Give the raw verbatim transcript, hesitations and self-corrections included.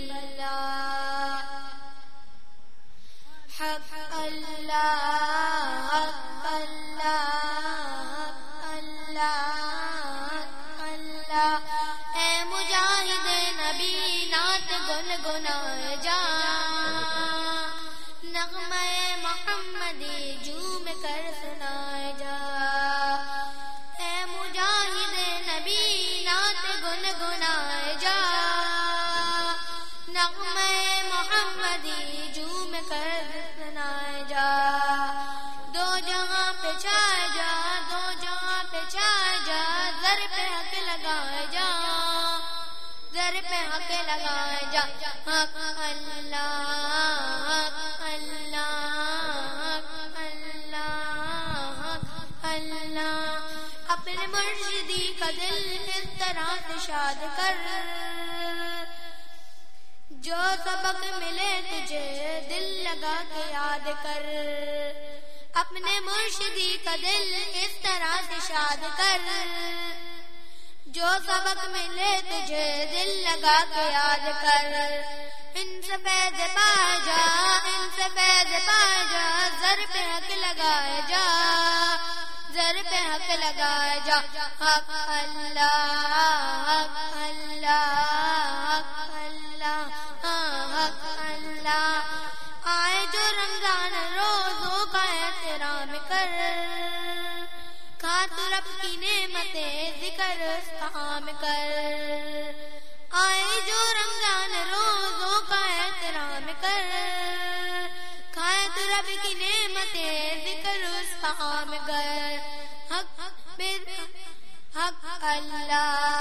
اللہ حق اللہ حق اللہ اللہ اللہ اے مجاہد نبی نعت گنگنائے جا نغمہ محمدی جھوم کر سنائے جا اے مجاہد نبی نعت گنگنائے جا نغمہ محمدی جھوم کر سنائے جا دو جہاں پہ چھائے جا دو جہاں پہ چھائے جا زر پہ حق لگائے جا زر پہ حق لگائے جا حق اللہ حق اللہ اللہ اللہ اپنے مرشدی کا دل اس طرح سے شاد کر جو سبق ملے تجھے دل لگا کے یاد کر اپنے مرشدی کا دل اس طرح سے شاد کر جو سبق ملے تجھے دل لگا کے یاد کر ان سے فیض پا جا ان سے فیض پا جا زر پہ حق لگائے جا زر پہ حق لگائے جا حق اللہ حق اللہ حق اللہ حق اللہ آئے جو رمضان روزوں کا احترام کر کھا تو رب کی نعمتیں ذکر استعام کر آئے جو رمضان روزوں کا احترام کر کھائے تو رب کی نعمتیں ذکر استعام کر حق حق اللہ